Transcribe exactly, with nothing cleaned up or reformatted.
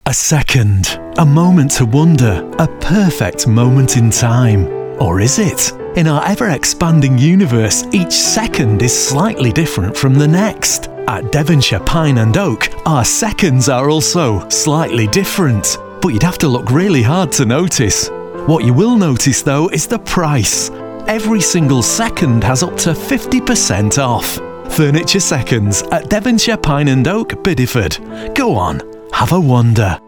A second, a moment to wonder, a perfect moment in time. Or is it? In our ever-expanding universe, each second is slightly different from the next. At Devonshire Pine and Oak, our seconds are also slightly different. But you'd have to look really hard to notice. What you will notice though is the price. Every single second has up to fifty percent off. Furniture Seconds at Devonshire Pine and Oak, Bideford. Go on, have a wander.